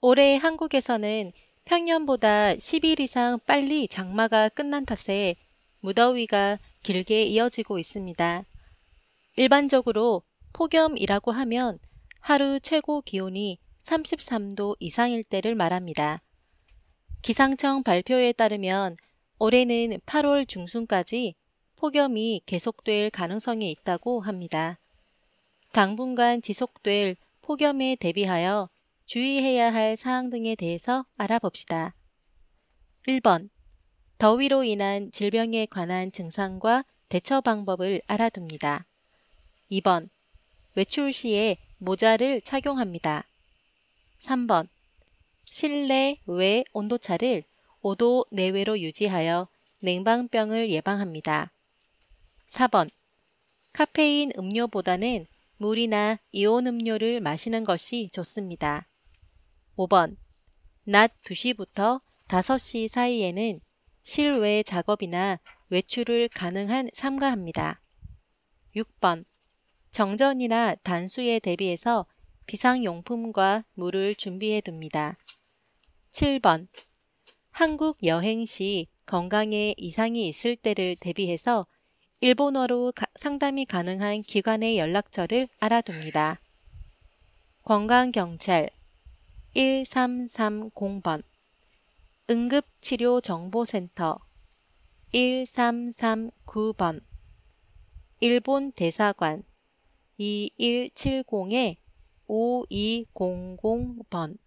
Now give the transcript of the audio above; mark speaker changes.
Speaker 1: 올해 한국에서는 평년보다 10일 이상 빨리 장마가 끝난 탓에 무더위가 길게 이어지고 있습니다. 일반적으로 폭염이라고 하면 하루 최고 기온이 33도 이상일 때를 말합니다. 기상청 발표에 따르면 올해는 8월 중순까지 폭염이 계속될 가능성이 있다고 합니다. 당분간 지속될 폭염에 대비하여 주의해야 할 사항 등에 대해서 알아봅시다. 1번. 더위로 인한 질병에 관한 증상과 대처 방법을 알아둡니다. 2번. 외출 시에 모자를 착용합니다. 3번. 실내, 외 온도차를 5도 내외로 유지하여 냉방병을 예방합니다. 4번. 카페인 음료보다는 물이나 이온 음료를 마시는 것이 좋습니다. 5번. 낮 2시부터 5시 사이에는 실외 작업이나 외출을 가능한 삼가합니다. 6번. 정전이나 단수에 대비해서 비상용품과 물을 준비해 둡니다. 7번. 한국 여행 시 건강에 이상이 있을 때를 대비해서 일본어로 상담이 가능한 기관의 연락처를 알아둡니다. 건강경찰 1330번, 응급치료정보센터 1339번, 일본 대사관 2170-5200번